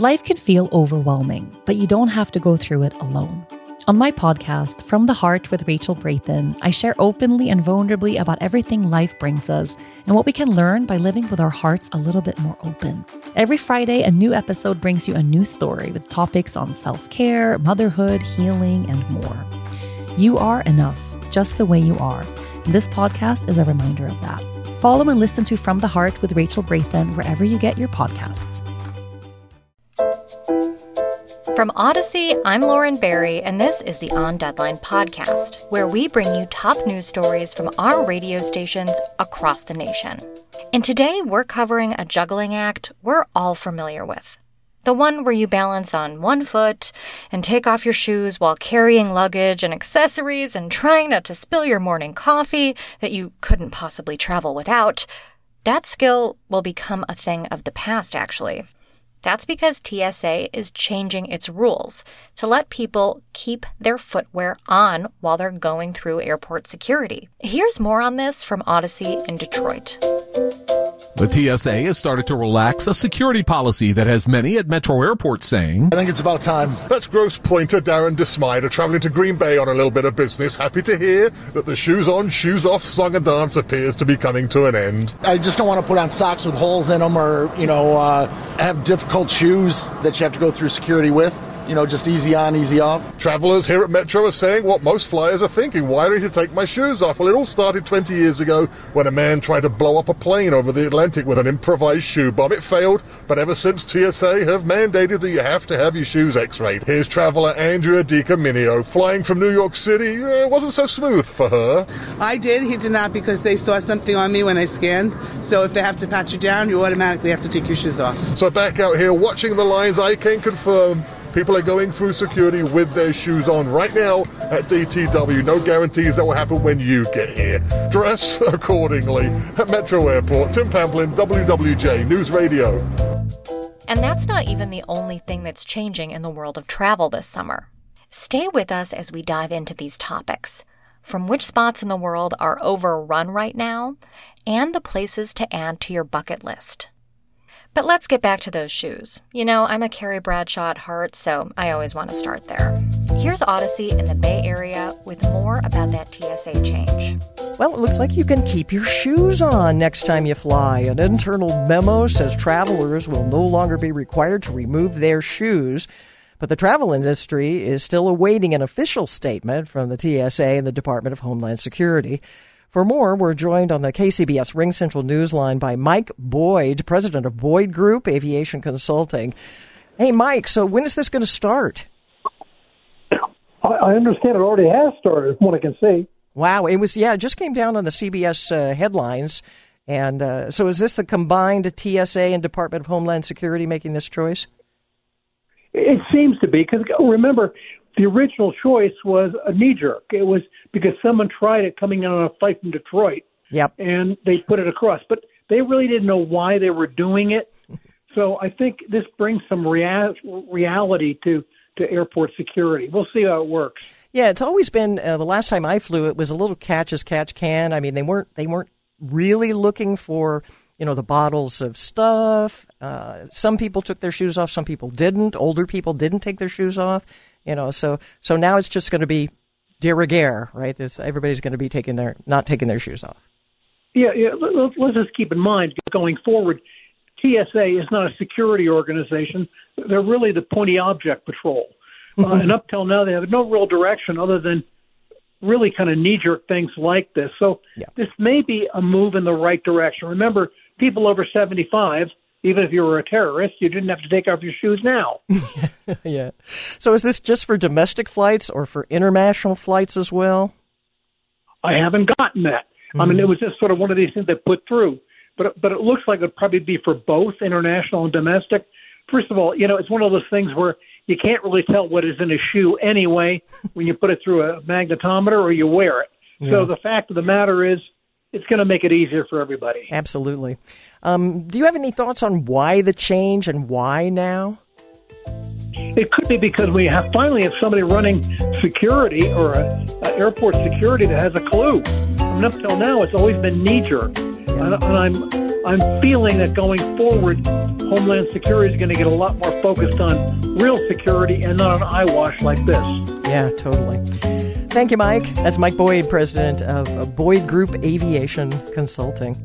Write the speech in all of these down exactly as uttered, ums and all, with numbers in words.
Life can feel overwhelming, but you don't have to go through it alone. On my podcast, From the Heart with Rachel Brathen, I share openly and vulnerably about everything life brings us and what we can learn by living with our hearts a little bit more open. Every Friday, a new episode brings you a new story with topics on self-care, motherhood, healing, and more. You are enough, just the way you are. And this podcast is a reminder of that. Follow and listen to From the Heart with Rachel Brathen wherever you get your podcasts. From Odyssey, I'm Lauren Barry, and this is the On Deadline podcast, where we bring you top news stories from our radio stations across the nation. And today, we're covering a juggling act we're all familiar with. The one where you balance on one foot and take off your shoes while carrying luggage and accessories and trying not to spill your morning coffee that you couldn't possibly travel without. That skill will become a thing of the past, actually. That's because T S A is changing its rules to let people keep their footwear on while they're going through airport security. Here's more on this from Odyssey in Detroit. The T S A has started to relax a security policy that has many at Metro airports saying, I think it's about time. That's Gross Pointer Darren DeSmider travelling to Green Bay on a little bit of business. Happy to hear that the shoes on, shoes off song and dance appears to be coming to an end. I just don't want to put on socks with holes in them or, you know, uh, have difficult shoes that you have to go through security with. You know, just easy on, easy off. Travelers here at Metro are saying what most flyers are thinking. Why don't you take my shoes off? Well, it all started twenty years ago when a man tried to blow up a plane over the Atlantic with an improvised shoe bomb. It failed, but ever since T S A have mandated that you have to have your shoes x-rayed. Here's traveler Andrea DiCaminio flying from New York City. Uh, it wasn't so smooth for her. I did. He did not, because they saw something on me when they scanned. So if they have to pat you down, you automatically have to take your shoes off. So back out here watching the lines, I can confirm people are going through security with their shoes on right now at D T W. No guarantees that will happen when you get here. Dress accordingly. At Metro Airport, Tim Pamplin, W W J News Radio. And that's not even the only thing that's changing in the world of travel this summer. Stay with us as we dive into these topics, from which spots in the world are overrun right now, and the places to add to your bucket list. But let's get back to those shoes. You know, I'm a Carrie Bradshaw at heart, so I always want to start there. Here's Odyssey in the Bay Area with more about that T S A change. Well, it looks like you can keep your shoes on next time you fly. An internal memo says travelers will no longer be required to remove their shoes. But the travel industry is still awaiting an official statement from the T S A and the Department of Homeland Security. For more, we're joined on the K C B S Ring Central Newsline by Mike Boyd, president of Boyd Group Aviation Consulting. Hey, Mike, so when is this going to start? I understand it already has started, from what I can see. Wow, it was, yeah, it just came down on the C B S uh, headlines. And uh, so is this the combined T S A and Department of Homeland Security making this choice? It seems to be, because remember, the original choice was a knee-jerk. It was because someone tried it coming in on a flight from Detroit, yep, and they put it across. But they really didn't know why they were doing it. So I think this brings some rea- reality to, to airport security. We'll see how it works. Yeah, it's always been, uh, the last time I flew, it was a little catch as catch can. I mean, they weren't they weren't really looking for, you know, the bottles of stuff. Uh, some people took their shoes off, some people didn't. Older people didn't take their shoes off. You know, so so now it's just going to be de rigueur, right? This, everybody's going to be taking their not taking their shoes off. Yeah, yeah. Let's, let's just keep in mind going forward, T S A is not a security organization. They're really the pointy object patrol, uh, and up till now they have no real direction other than really kind of knee-jerk things like this. So yeah, this may be a move in the right direction. Remember, people over seventy-five. Even if you were a terrorist, you didn't have to take off your shoes now. Yeah. So is this just for domestic flights or for international flights as well? I haven't gotten that. Mm-hmm. I mean, it was just sort of one of these things they put through. But but it looks like it would probably be for both international and domestic. First of all, you know, it's one of those things where you can't really tell what is in a shoe anyway when you put it through a magnetometer or you wear it. Yeah. So the fact of the matter is, it's going to make it easier for everybody. Absolutely. Um, do you have any thoughts on why the change and why now? It could be because we have finally have somebody running security or a, a airport security that has a clue. And up till now, it's always been knee-jerk. And, and I'm I'm feeling that going forward, Homeland Security is going to get a lot more focused on real security and not an eyewash like this. Yeah, totally. Thank you, Mike. That's Mike Boyd, president of Boyd Group Aviation Consulting.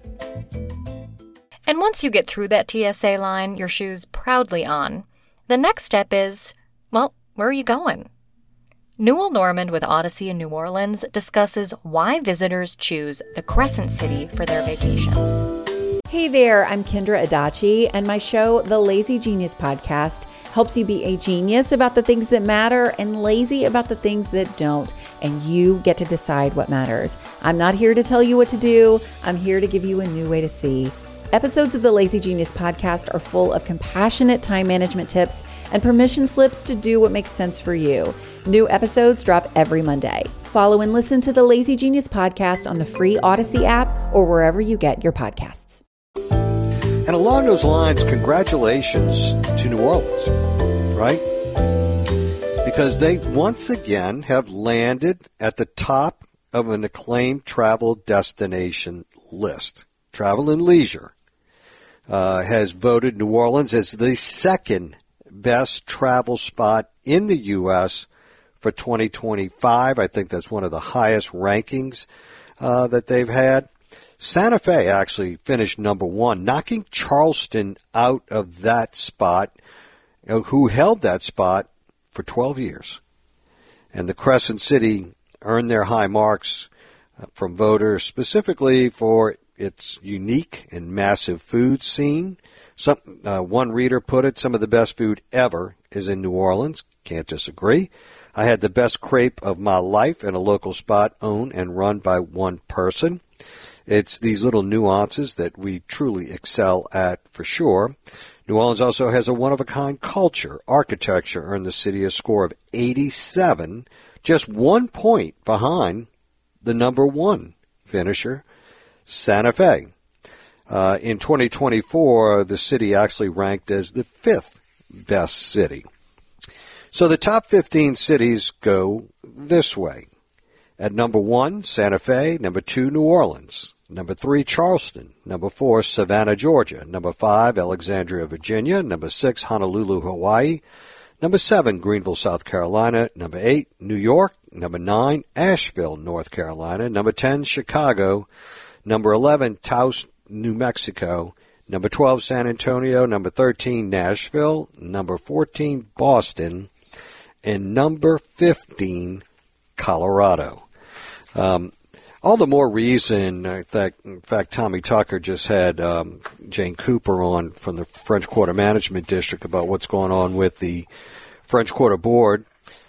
And once you get through that T S A line, your shoes proudly on, the next step is, well, where are you going? Newell Normand with Odyssey in New Orleans discusses why visitors choose the Crescent City for their vacations. Hey there, I'm Kendra Adachi, and my show, The Lazy Genius Podcast, helps you be a genius about the things that matter and lazy about the things that don't, and you get to decide what matters. I'm not here to tell you what to do. I'm here to give you a new way to see. Episodes of the Lazy Genius Podcast are full of compassionate time management tips and permission slips to do what makes sense for you. New episodes drop every Monday. Follow and listen to the Lazy Genius Podcast on the free Odyssey app or wherever you get your podcasts. And along those lines, congratulations to New Orleans, right? Because they once again have landed at the top of an acclaimed travel destination list. Travel and Leisure uh, has voted New Orleans as the second best travel spot in the U S for twenty twenty-five. I think that's one of the highest rankings uh, that they've had. Santa Fe actually finished number one, knocking Charleston out of that spot, you know, who held that spot for twelve years. And the Crescent City earned their high marks uh, from voters specifically for its unique and massive food scene. Some, uh, one reader put it, some of the best food ever is in New Orleans. Can't disagree. I had the best crepe of my life in a local spot owned and run by one person. It's these little nuances that we truly excel at for sure. New Orleans also has a one-of-a-kind culture. Architecture earned the city a score of eighty-seven, just one point behind the number one finisher, Santa Fe. Uh, in twenty twenty-four, the city actually ranked as the fifth best city. So the top fifteen cities go this way. At number one, Santa Fe. Number two, New Orleans. Number three, Charleston. Number four, Savannah, Georgia. Number five, Alexandria, Virginia. Number six, Honolulu, Hawaii. Number seven, Greenville, South Carolina. Number eight, New York. Number nine, Asheville, North Carolina. Number ten, Chicago. Number eleven, Taos, New Mexico. Number twelve, San Antonio. Number thirteen, Nashville. Number fourteen, Boston. And number fifteen, Colorado. Um, all the more reason, in fact, in fact Tommy Tucker just had um, Jane Cooper on from the French Quarter Management District about what's going on with the French Quarter Board.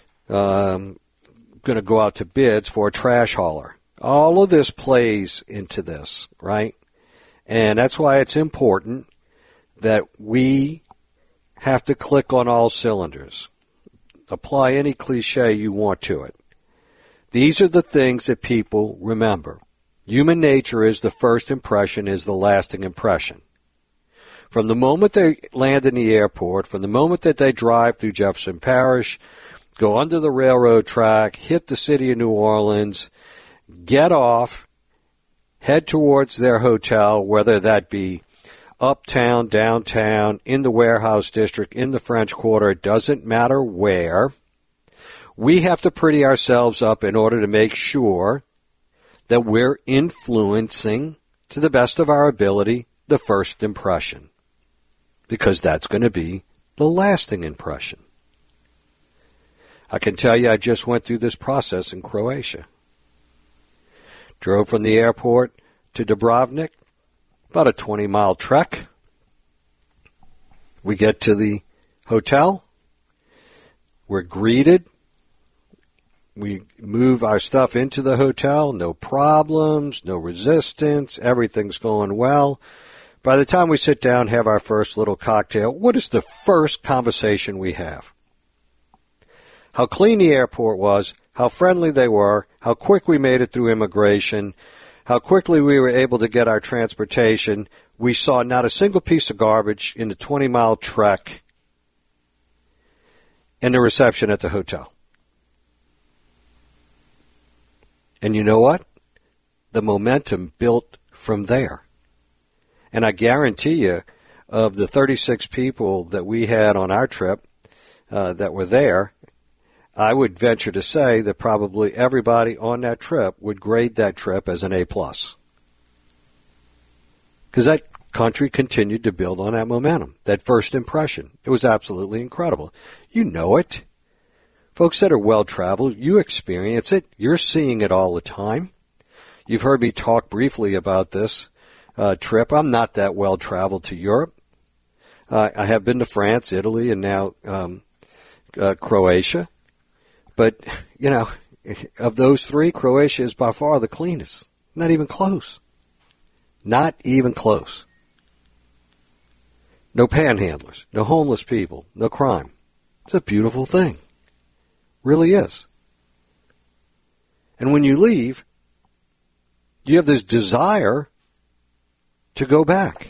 Um, going to go out to bids for a trash hauler. All of this plays into this, right? And that's why it's important that we have to click on all cylinders. Apply any cliche you want to it. These are the things that people remember. Human nature is the first impression is the lasting impression. From the moment they land in the airport, from the moment that they drive through Jefferson Parish, go under the railroad track, hit the city of New Orleans, get off, head towards their hotel, whether that be uptown, downtown, in the warehouse district, in the French Quarter, it doesn't matter where. We have to pretty ourselves up in order to make sure that we're influencing, to the best of our ability, the first impression. Because that's going to be the lasting impression. I can tell you I just went through this process in Croatia. Drove from the airport to Dubrovnik, about a twenty-mile trek. We get to the hotel. We're greeted. We move our stuff into the hotel. No problems, no resistance. Everything's going well. By the time we sit down, have our first little cocktail, what is the first conversation we have? How clean the airport was, how friendly they were, how quick we made it through immigration, how quickly we were able to get our transportation. We saw not a single piece of garbage in the twenty-mile trek and the reception at the hotel. And you know what? The momentum built from there. And I guarantee you, of the thirty-six people that we had on our trip uh, that were there, I would venture to say that probably everybody on that trip would grade that trip as an A plus. Because that country continued to build on that momentum, that first impression. It was absolutely incredible. You know it. Folks that are well-traveled, you experience it. You're seeing it all the time. You've heard me talk briefly about this uh, trip. I'm not that well-traveled to Europe. Uh, I have been to France, Italy, and now um, uh, Croatia. But, you know, of those three, Croatia is by far the cleanest. Not even close. Not even close. No panhandlers, no homeless people, no crime. It's a beautiful thing. Really is. And when you leave, you have this desire to go back.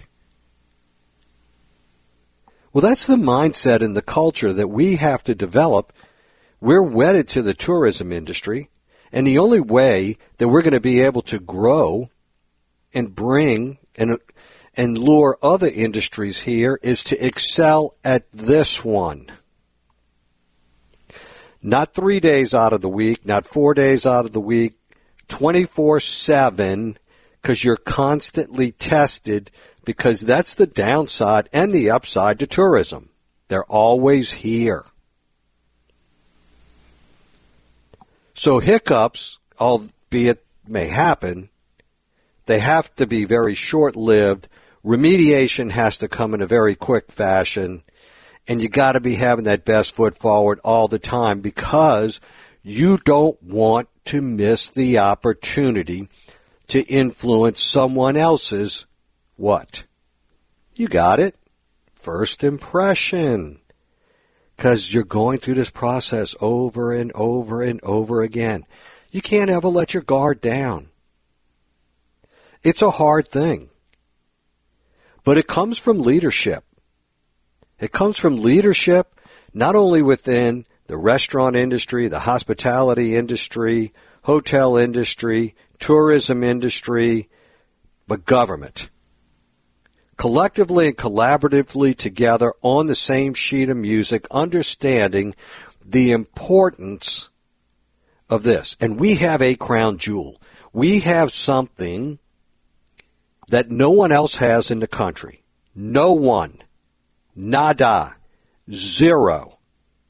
Well, that's the mindset and the culture that we have to develop. We're wedded to the tourism industry, and the only way that we're going to be able to grow and bring and and lure other industries here is to excel at this one. Not three days out of the week, not four days out of the week, twenty-four seven, because you're constantly tested, because that's the downside and the upside to tourism. They're always here. So hiccups, albeit may happen, they have to be very short-lived. Remediation has to come in a very quick fashion, and you got to be having that best foot forward all the time, because you don't want to miss the opportunity to influence someone else's what? You got it. First impression. Because you're going through this process over and over and over again. You can't ever let your guard down. It's a hard thing. But it comes from leadership. It comes from leadership not only within the restaurant industry, the hospitality industry, hotel industry, tourism industry, but government. Collectively and collaboratively together on the same sheet of music, understanding the importance of this. And we have a crown jewel. We have something that no one else has in the country. No one. Nada. Zero.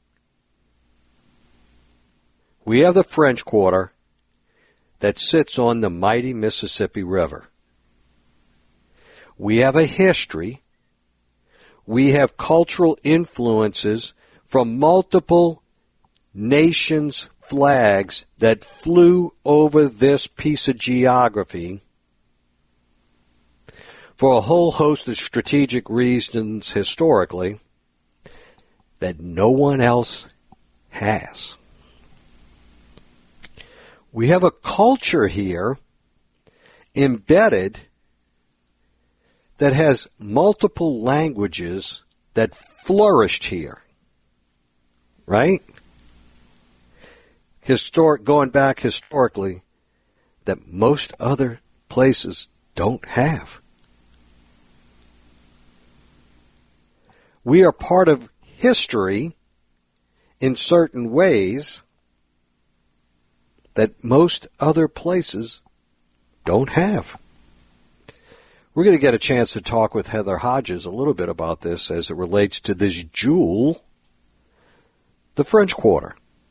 We have the French Quarter that sits on the mighty Mississippi River. We have a history. We have cultural influences from multiple nations' flags that flew over this piece of geography for a whole host of strategic reasons historically that no one else has. We have a culture here embedded that has multiple languages that flourished here, right? Historic, going back historically, that most other places don't have. We are part of history in certain ways that most other places don't have. We're going to get a chance to talk with Heather Hodges a little bit about this as it relates to this jewel, the French Quarter.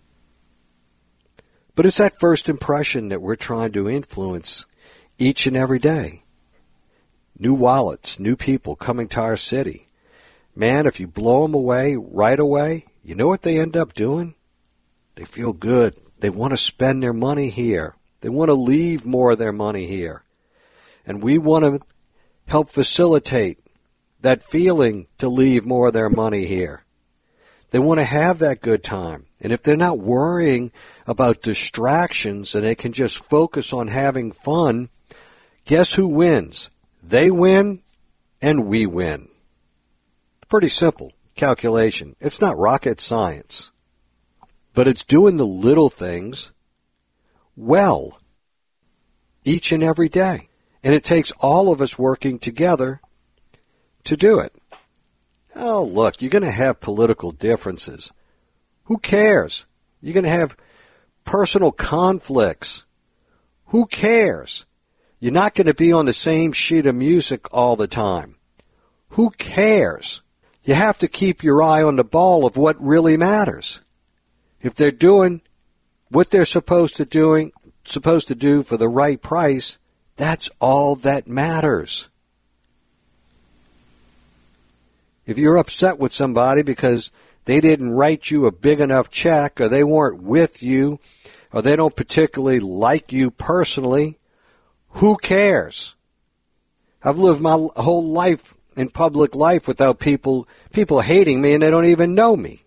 But it's that first impression that we're trying to influence each and every day. New wallets, new people coming to our city. Man, if you blow them away right away, you know what they end up doing? They feel good. They want to spend their money here. They want to leave more of their money here. And we want to help facilitate that feeling to leave more of their money here. They want to have that good time. And if they're not worrying about distractions and they can just focus on having fun, guess who wins? They win and we win. Pretty simple calculation. It's not rocket science. But it's doing the little things well each and every day. And it takes all of us working together to do it. Oh, look, you're going to have political differences. Who cares? You're going to have personal conflicts. Who cares? You're not going to be on the same sheet of music all the time. Who cares? You have to keep your eye on the ball of what really matters. If they're doing what they're supposed to doing, supposed to do for the right price, that's all that matters. If you're upset with somebody because they didn't write you a big enough check, or they weren't with you, or they don't particularly like you personally, who cares? I've lived my whole life in public life without people people hating me, and they don't even know me.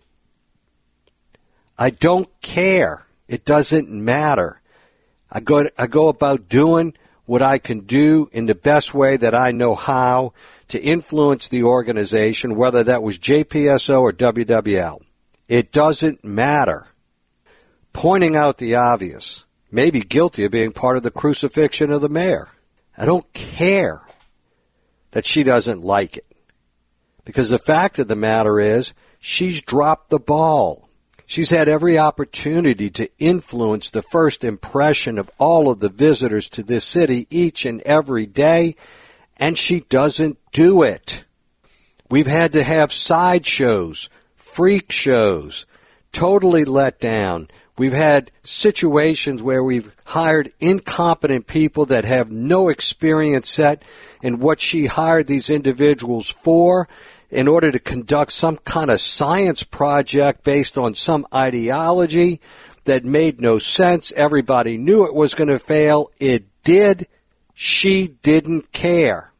I don't care. It doesn't matter. I go I go about doing what I can do in the best way that I know how to influence the organization, whether that was J P S O or W W L. It doesn't matter. Pointing out the obvious, maybe guilty of being part of the crucifixion of the mayor. I don't care that she doesn't like it. Because the fact of the matter is, she's dropped the ball. She's had every opportunity to influence the first impression of all of the visitors to this city each and every day, and she doesn't do it. We've had to have sideshows, freak shows, totally let down. We've had situations where we've hired incompetent people that have no experience set in what she hired these individuals for, in order to conduct some kind of science project based on some ideology that made no sense. Everybody knew it was going to fail. It did. She didn't care.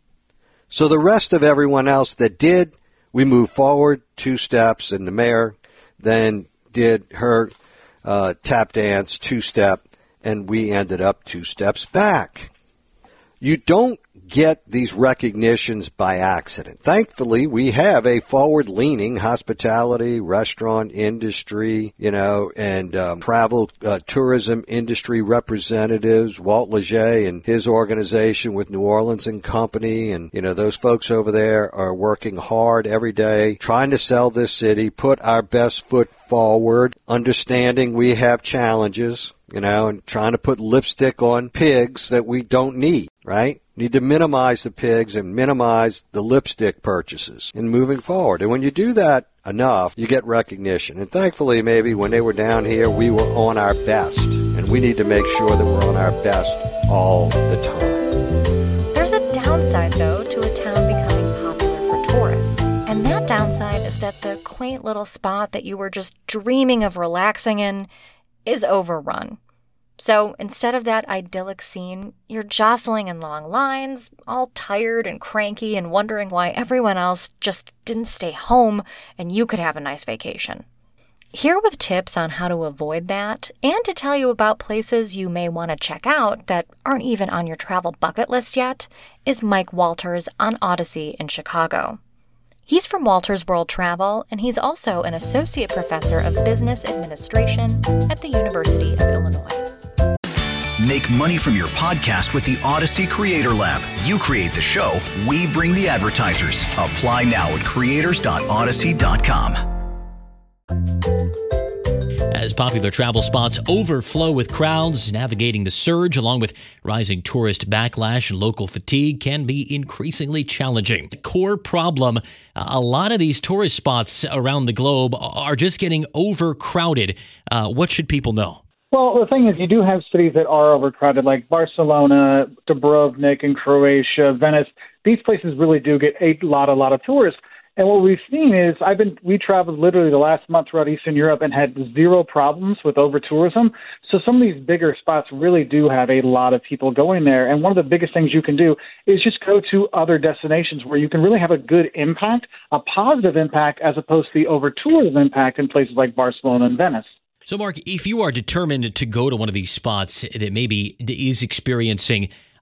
So the rest of everyone else that did, we moved forward two steps, and the mayor then did her uh, tap dance two-step, and we ended up two steps back. You don't get these recognitions by accident. Thankfully, we have a forward-leaning hospitality, restaurant industry, you know, and um, travel uh, tourism industry representatives, Walt Leger and his organization with New Orleans and Company, and, you know, those folks over there are working hard every day, trying to sell this city, put our best foot forward, understanding we have challenges, you know, and trying to put lipstick on pigs that we don't need, right? Need to minimize the pigs and minimize the lipstick purchases in moving forward. And when you do that enough, you get recognition. And thankfully, maybe when they were down here, we were on our best. And we need to make sure that we're on our best all the time. There's a downside, though, to a town becoming popular for tourists. And that downside is that the quaint little spot that you were just dreaming of relaxing in is overrun. So instead of that idyllic scene, you're jostling in long lines, all tired and cranky and wondering why everyone else just didn't stay home and you could have a nice vacation. Here with tips on how to avoid that, and to tell you about places you may want to check out that aren't even on your travel bucket list yet, is Mike Walters on Odyssey in Chicago. He's from Walters World Travel, and he's also an associate professor of business administration at the University of Illinois. Make money from your podcast with the Odyssey Creator Lab. You create the show, we bring the advertisers. Apply now at creators dot odyssey dot com. As popular travel spots overflow with crowds, navigating the surge along with rising tourist backlash and local fatigue can be increasingly challenging. The core problem, a lot of these tourist spots around the globe are just getting overcrowded. Uh, what should people know? Well, the thing is, you do have cities that are overcrowded, like Barcelona, Dubrovnik in Croatia, Venice. These places really do get a lot, a lot of tourists. And what we've seen is, I've been we traveled literally the last month throughout Eastern Europe and had zero problems with over-tourism. So some of these bigger spots really do have a lot of people going there. And one of the biggest things you can do is just go to other destinations where you can really have a good impact, a positive impact, as opposed to the over-tourism impact in places like Barcelona and Venice. So, Mark, if you are determined to go to one of these spots that maybe is experiencing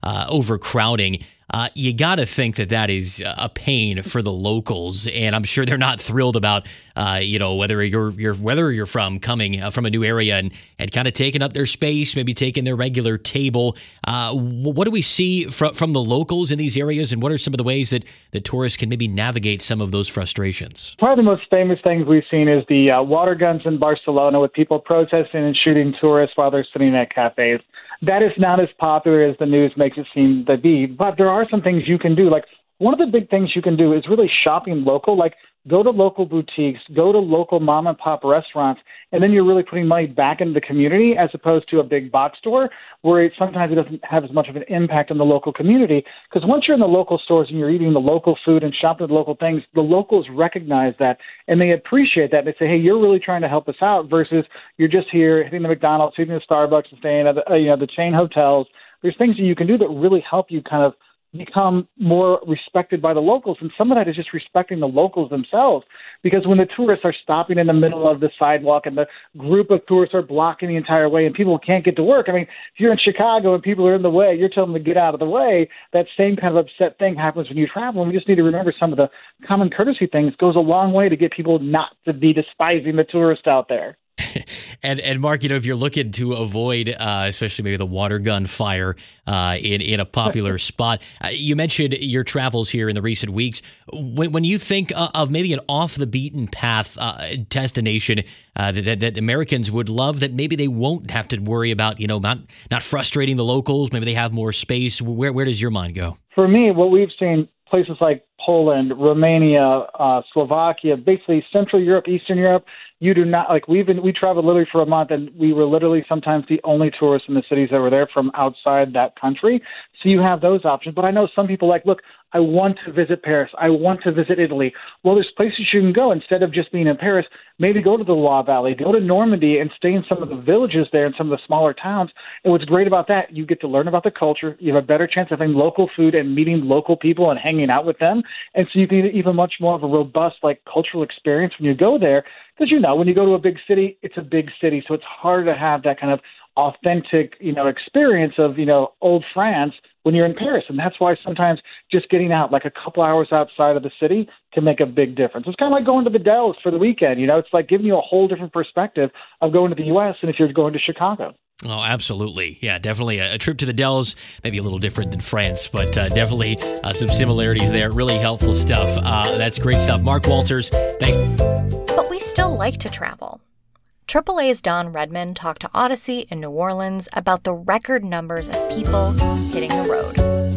uh, overcrowding. Uh, you got to think that that is a pain for the locals, and I'm sure they're not thrilled about, uh, you know, whether you're, you're whether you're from coming uh, from a new area and, and kind of taking up their space, maybe taking their regular table. Uh, what do we see from from the locals in these areas, and what are some of the ways that, that tourists can maybe navigate some of those frustrations? Probably the most famous things we've seen is the uh, water guns in Barcelona with people protesting and shooting tourists while they're sitting at cafes. That is not as popular as the news makes it seem to be, but there are some things you can do. Like, one of the big things you can do is really shopping local. Like, go to local boutiques, go to local mom and pop restaurants, and then you're really putting money back into the community as opposed to a big box store where it, sometimes it doesn't have as much of an impact on the local community. Because once you're in the local stores and you're eating the local food and shopping the local things, the locals recognize that and they appreciate that. They say, hey, you're really trying to help us out versus you're just here hitting the McDonald's, hitting the Starbucks, and staying at the, uh, you know, the chain hotels. There's things that you can do that really help you kind of become more respected by the locals. And some of that is just respecting the locals themselves, because when the tourists are stopping in the middle of the sidewalk and the group of tourists are blocking the entire way and people can't get to work. I mean, if you're in Chicago and people are in the way, you're telling them to get out of the way. That same kind of upset thing happens when you travel. And we just need to remember some of the common courtesy things goes a long way to get people not to be despising the tourist out there. And and Mark, you know, if you're looking to avoid, uh, especially maybe the water gun fire uh, in in a popular spot, uh, you mentioned your travels here in the recent weeks. When when you think uh, of maybe an off the beaten path uh, destination uh, that, that Americans would love, that maybe they won't have to worry about, you know, not not frustrating the locals. Maybe they have more space. Where where does your mind go? For me, what we've seen, places like Poland, Romania, uh, Slovakia, basically Central Europe, Eastern Europe. You do not, like, we've been, we traveled literally for a month, and we were literally sometimes the only tourists in the cities that were there from outside that country. So you have those options. But I know some people like, look, I want to visit Paris. I want to visit Italy. Well, there's places you can go instead of just being in Paris. Maybe go to the Loire Valley, go to Normandy and stay in some of the villages there and some of the smaller towns. And what's great about that, you get to learn about the culture. You have a better chance of having local food and meeting local people and hanging out with them. And so you can get even much more of a robust, like, cultural experience when you go there. Because, you know, when you go to a big city, it's a big city. So it's hard to have that kind of authentic, you know, experience of, you know, old France when you're in Paris. And that's why sometimes just getting out like a couple hours outside of the city can make a big difference. It's kind of like going to the Dells for the weekend. You know, it's like giving you a whole different perspective of going to the U S than if you're going to Chicago. Oh, absolutely. Yeah, definitely a, a trip to the Dells, maybe a little different than France, but uh, definitely uh, some similarities there. Really helpful stuff. Uh, that's great stuff. Mark Walters, thanks. But we still like to travel. triple A's Don Redman talked to Odyssey in New Orleans about the record numbers of people hitting the road.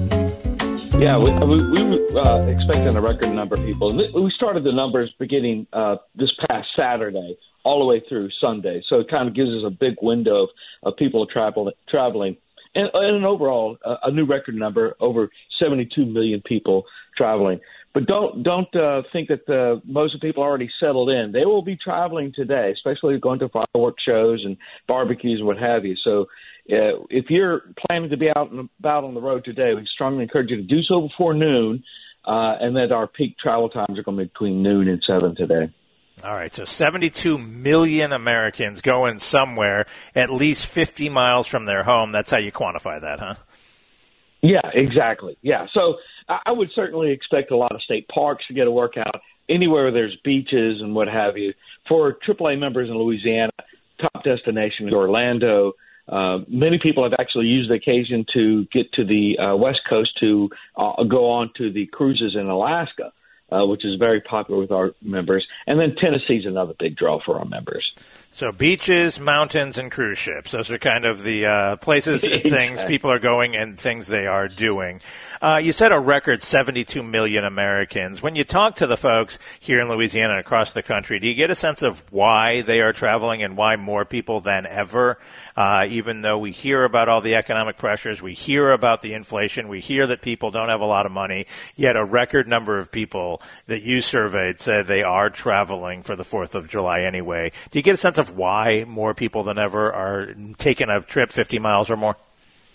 Yeah, we, we, we were uh, expecting a record number of people. We started the numbers beginning uh, this past Saturday all the way through Sunday. So it kind of gives us a big window of, of people travel, traveling. And, and overall, uh, a new record number, over seventy-two million people traveling. But don't don't uh, think that the, most of the people already settled in. They will be traveling today, especially going to fireworks shows and barbecues and what have you. So uh, if you're planning to be out and about on the road today, we strongly encourage you to do so before noon, uh, and that our peak travel times are going to be between noon and seven today. All right, so seventy-two million Americans going somewhere at least fifty miles from their home. That's how you quantify that, huh? Yeah, exactly. Yeah, so I would certainly expect a lot of state parks to get a workout, anywhere where there's beaches and what have you. For triple A members in Louisiana, top destination is Orlando. Uh, many people have actually used the occasion to get to the uh, West Coast to uh, go on to the cruises in Alaska, uh, which is very popular with our members. And then Tennessee's another big draw for our members. So beaches, mountains, and cruise ships. Those are kind of the uh, places and things people are going and things they are doing. Uh, you said a record seventy-two million Americans. When you talk to the folks here in Louisiana and across the country, do you get a sense of why they are traveling and why more people than ever? Uh, even though we hear about all the economic pressures, we hear about the inflation, we hear that people don't have a lot of money, yet a record number of people that you surveyed said they are traveling for the fourth of July anyway. Do you get a sense of why more people than ever are taking a trip fifty miles or more?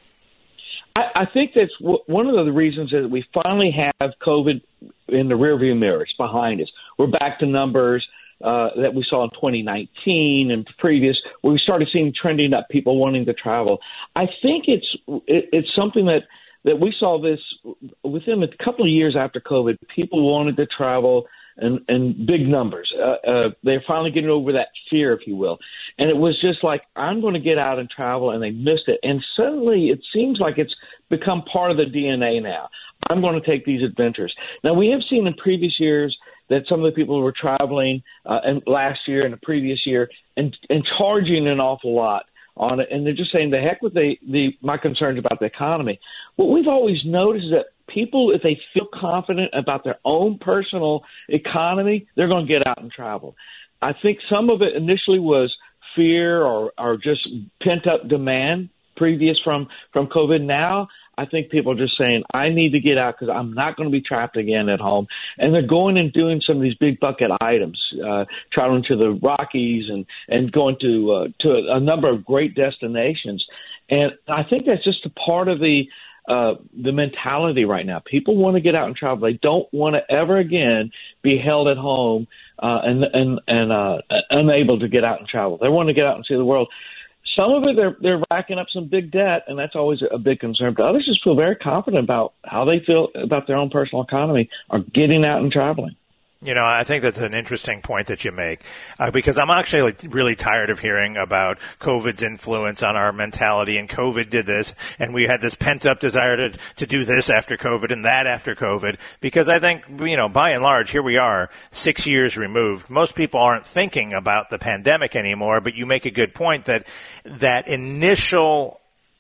I, I think that's w- one of the reasons that we finally have COVID in the rearview mirror. It's behind us. We're back to numbers uh, that we saw in twenty nineteen and previous, where we started seeing trending up, people wanting to travel. I think it's it, it's something that that we saw this within a couple of years after COVID. People wanted to travel in, in big numbers. Uh, uh, they're finally getting over that fear, if you will. And it was just like, I'm going to get out and travel, and they missed it. And suddenly it seems like it's become part of the D N A now. I'm going to take these adventures. Now, we have seen in previous years that some of the people who were traveling uh, and last year and the previous year and, and charging an awful lot on it. And they're just saying, the heck with the, the my concerns about the economy. What we've always noticed is that people, if they feel confident about their own personal economy, they're going to get out and travel. I think some of it initially was fear or, or just pent-up demand previous from, from COVID. Now, I think people are just saying, I need to get out because I'm not going to be trapped again at home. And they're going and doing some of these big bucket items, uh, traveling to the Rockies and, and going to uh, to a, a number of great destinations. And I think that's just a part of the uh, the mentality right now. People want to get out and travel. They don't want to ever again be held at home uh, and and, and uh, unable to get out and travel. They want to get out and see the world. Some of it, they're they're racking up some big debt, and that's always a big concern. But others just feel very confident about how they feel about their own personal economy or getting out and traveling. You know, I think that's an interesting point that you make, uh, because I'm actually like, really tired of hearing about COVID's influence on our mentality, and COVID did this, and we had this pent-up desire to, to do this after COVID and that after COVID, because I think, you know, by and large, here we are, six years removed. Most people aren't thinking about the pandemic anymore, but you make a good point that that initial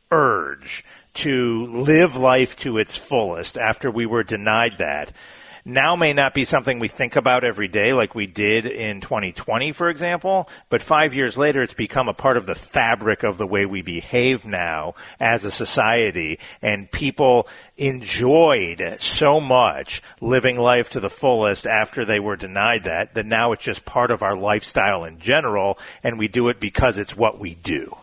urge to live life to its fullest after we were denied that now may not be something we think about every day like we did in twenty twenty, for example, but five years later it's become a part of the fabric of the way we behave now as a society, and people enjoyed so much living life to the fullest after they were denied that, that now it's just part of our lifestyle in general, and we do it because it's what we do.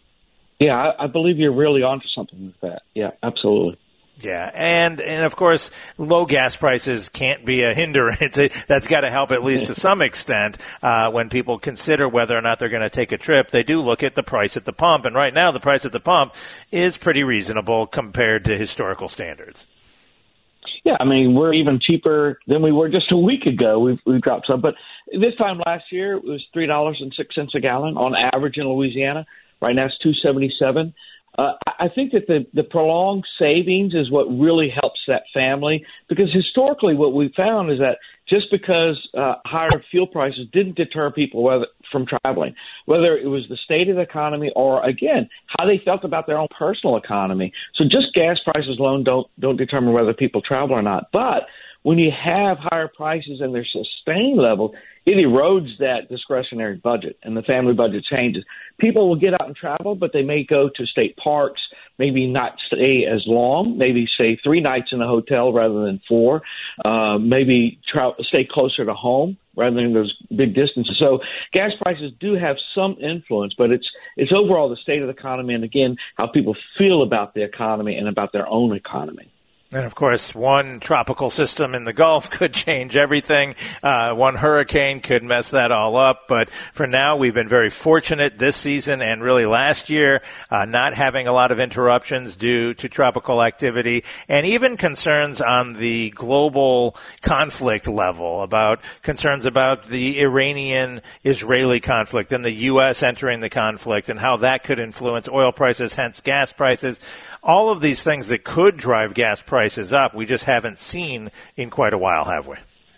Yeah, I, I believe you're really onto something with that. Yeah, absolutely. Yeah, and and of course, low gas prices can't be a hindrance. That's got to help at least to some extent. Uh, when people consider whether or not they're going to take a trip, they do look at the price at the pump. And right now, the price at the pump is pretty reasonable compared to historical standards. Yeah, I mean, we're even cheaper than we were just a week ago. We've, we've dropped some. But this time last year, it was three dollars and six cents a gallon on average in Louisiana. Right now, it's two seventy-seven. Uh, I think that the, the prolonged savings is what really helps that family, because historically what we found is that just because uh, higher fuel prices didn't deter people whether, from traveling, whether it was the state of the economy or, again, how they felt about their own personal economy. So just gas prices alone don't don't determine whether people travel or not. But when you have higher prices and they're sustained level, it erodes that discretionary budget and the family budget changes. People will get out and travel, but they may go to state parks, maybe not stay as long, maybe stay three nights in a hotel rather than four, uh, maybe tra- stay closer to home rather than those big distances. So gas prices do have some influence, but it's it's overall the state of the economy and, again, how people feel about the economy and about their own economy. And, of course, one tropical system in the Gulf could change everything. Uh, one hurricane could mess that all up. But for now, we've been very fortunate this season and really last year, uh, not having a lot of interruptions due to tropical activity, and even concerns on the global conflict level, about concerns about the Iranian-Israeli conflict and the U S entering the conflict and how that could influence oil prices, hence gas prices. All of these things that could drive gas prices up, we just haven't seen in quite a while, have we?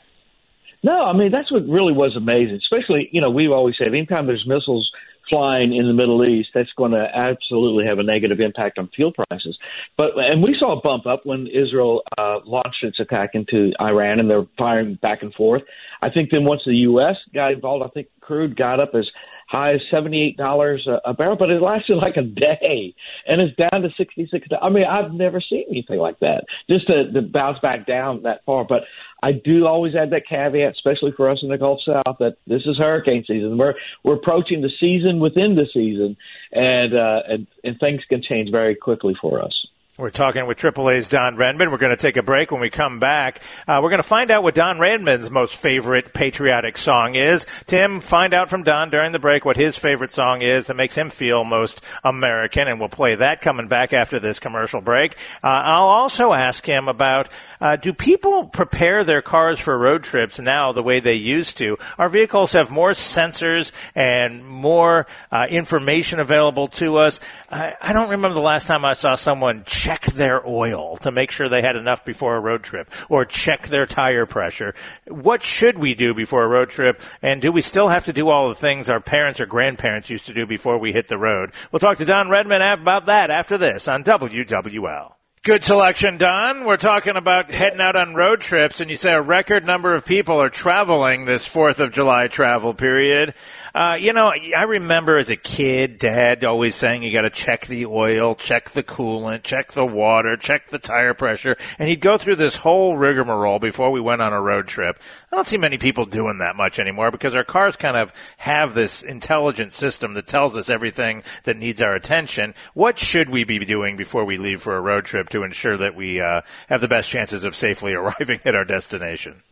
No, I mean, that's what really was amazing, especially, you know, we've always said anytime there's missiles flying in the Middle East, that's going to absolutely have a negative impact on fuel prices. But and we saw a bump up when Israel uh, launched its attack into Iran, and they're firing back and forth. I think then once the U S got involved, I think crude got up as high as seventy-eight dollars a barrel, but it lasted like a day, and it's down to sixty-six dollars. I mean, I've never seen anything like that, just to, to bounce back down that far. But I do always add that caveat, especially for us in the Gulf South, that this is hurricane season. We're we're approaching the season within the season, and uh, and, and things can change very quickly for us. We're talking with Triple A's Don Redman. We're going to take a break. When we come back, uh, we're going to find out what Don Redman's most favorite patriotic song is. Tim, find out from Don during the break what his favorite song is that makes him feel most American, and we'll play that coming back after this commercial break. Uh, I'll also ask him about, uh, do people prepare their cars for road trips now the way they used to? Our vehicles have more sensors and more uh, information available to us. I, I don't remember the last time I saw someone check their oil to make sure they had enough before a road trip, or check their tire pressure. What should we do before a road trip, and do we still have to do all the things our parents or grandparents used to do before we hit the road? We'll talk to Don Redman about that after this on W W L. Good selection, Don. We're talking about heading out on road trips, and you say a record number of people are traveling this fourth of July travel period. Uh, you know, I remember as a kid, Dad always saying you got to check the oil, check the coolant, check the water, check the tire pressure, and he'd go through this whole rigmarole before we went on a road trip. I don't see many people doing that much anymore because our cars kind of have this intelligent system that tells us everything that needs our attention. What should we be doing before we leave for a road trip to ensure that we uh, have the best chances of safely arriving at our destination?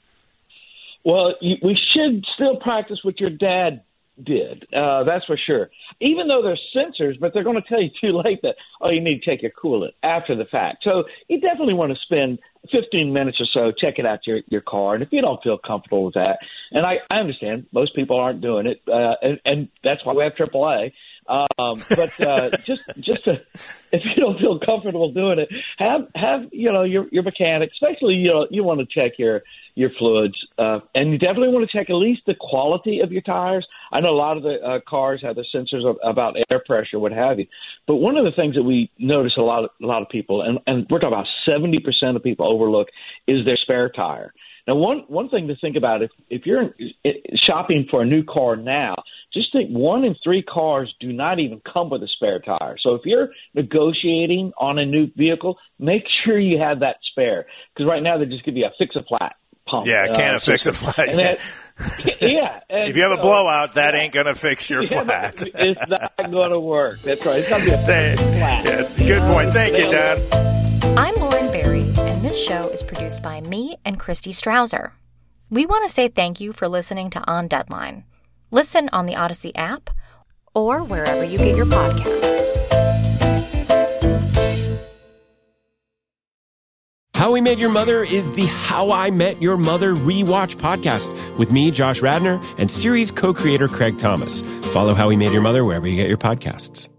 Well, you, we should still practice what your dad did. Uh, that's for sure. Even though there's sensors, but they're going to tell you too late that, oh, you need to check your coolant after the fact. So you definitely want to spend fifteen minutes or so checking out your, your car. And if you don't feel comfortable with that, and I, I understand most people aren't doing it, uh, and, and that's why we have triple A. Um, but uh, just just to, if you don't feel comfortable doing it, have have you know your your mechanic, especially you know you want to check your your fluids, uh, and you definitely want to check at least the quality of your tires. I know a lot of the uh, cars have the sensors of, about air pressure, what have you. But one of the things that we notice a lot of, a lot of people, and, and we're talking about seventy percent of people overlook, is their spare tire. Now, one one thing to think about, if if you're shopping for a new car now, just think one in three cars do not even come with a spare tire. So if you're negotiating on a new vehicle, make sure you have that spare. Because right now they just give you a fix-a-flat pump. Yeah, can't uh, fix a flat. And that, yeah. And, if you have a know, blowout, that yeah. ain't going to fix your yeah, flat. It's not going to work. That's right. It's going to be a fix flat. Yeah, good point. Thank you, Don. I'm Lauren Berry, and this show is produced by me and Christy Strauser. We want to say thank you for listening to On Deadline. Listen on the Odyssey app or wherever you get your podcasts. How We Met Your Mother is the How I Met Your Mother rewatch podcast with me, Josh Radnor, and series co-creator Craig Thomas. Follow How We Met Your Mother wherever you get your podcasts.